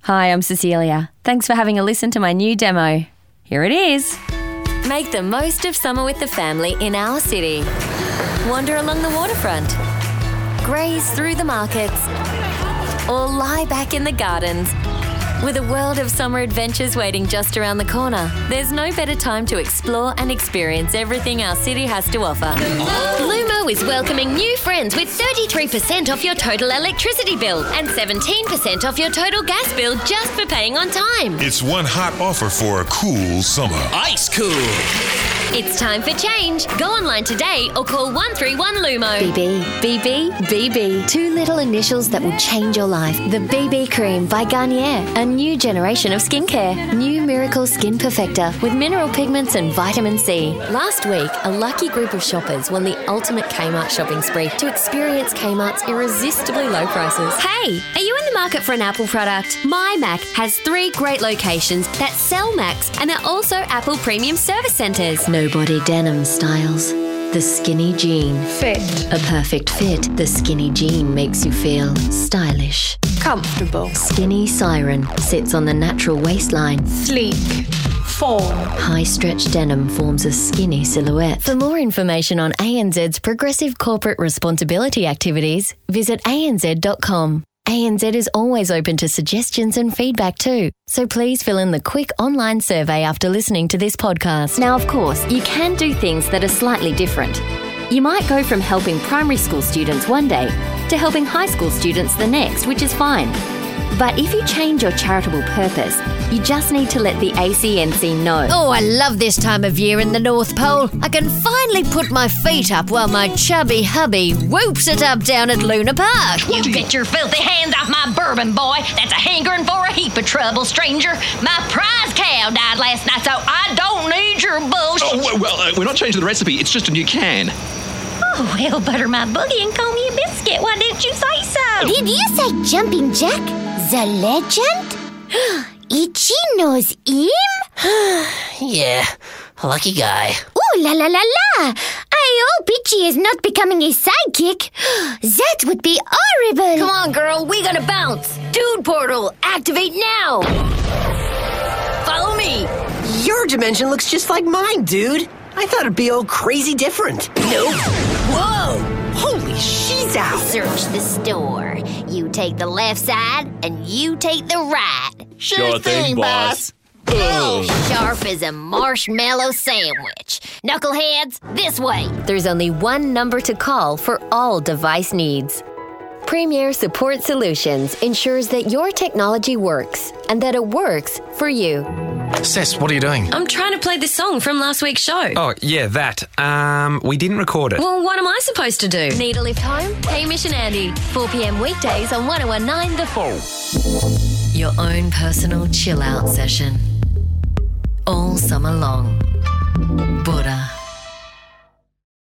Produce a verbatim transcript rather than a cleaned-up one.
Hi, I'm Cecilia. Thanks for having a listen to my new demo. Here it is. Make the most of summer with the family in our city. Wander along the waterfront. Graze through the markets. Or lie back in the gardens. With a world of summer adventures waiting just around the corner, there's no better time to explore and experience everything our city has to offer. Lumo is welcoming new friends with thirty-three percent off your total electricity bill and seventeen percent off your total gas bill just for paying on time. It's one hot offer for a cool summer. Ice cool. It's time for change. Go online today or call one three one Lumo. B B, B B, B B. Two little initials that will change your life. The B B Cream by Garnier. A new generation of skincare. New Miracle Skin Perfector with mineral pigments and vitamin C. Last week, a lucky group of shoppers won the ultimate Kmart shopping spree to experience Kmart's irresistibly low prices. Hey, are you in the market for an Apple product? My Mac has three great locations that sell Macs and are also Apple Premium Service Centres. Nobody denim styles. The skinny jean. Fit. A perfect fit. The skinny jean makes you feel stylish. Comfortable. Skinny Siren sits on the natural waistline. Sleek. Form. High stretch denim forms a skinny silhouette. For more information on A N Z's progressive corporate responsibility activities, visit A N Z dot com. A N Z is always open to suggestions and feedback too, so please fill in the quick online survey after listening to this podcast. Now, of course, you can do things that are slightly different. You might go from helping primary school students one day to helping high school students the next, which is fine. But if you change your charitable purpose, you just need to let the A C N C know. Oh, I love this time of year in the North Pole. I can finally put my feet up while my chubby hubby whoops it up down at Luna Park. You get your filthy hands off my bourbon, boy. That's a hankering for a heap of trouble, stranger. My prize cow died last night, so I don't need your bullshit. Oh, well, uh, we're not changing the recipe. It's just a new can. Oh, well, butter my boogie and call me a biscuit. Why didn't you say so? Did you say Jumping Jack, the legend? Itchy knows him? Yeah, lucky guy. Ooh, la la la la! I hope Itchy is not becoming a sidekick. That would be horrible. Come on, girl, we gotta bounce. Dude Portal, activate now. Follow me. Your dimension looks just like mine, dude. I thought it'd be all crazy different. Nope. Whoa! Holy she's out! Search the store. You take the left side, and you take the right. Sure thing, boss. Oh, sharp as a marshmallow sandwich. Knuckleheads, this way. There's only one number to call for all device needs. Premier Support Solutions ensures that your technology works and that it works for you. Cess, what are you doing? I'm trying to play this song from last week's show. Oh, yeah, that. Um, we didn't record it. Well, what am I supposed to do? Need a lift home? Hamish and Andy, four p.m. weekdays on one oh one nine The Fall. Your own personal chill-out session. All summer long. Buddha.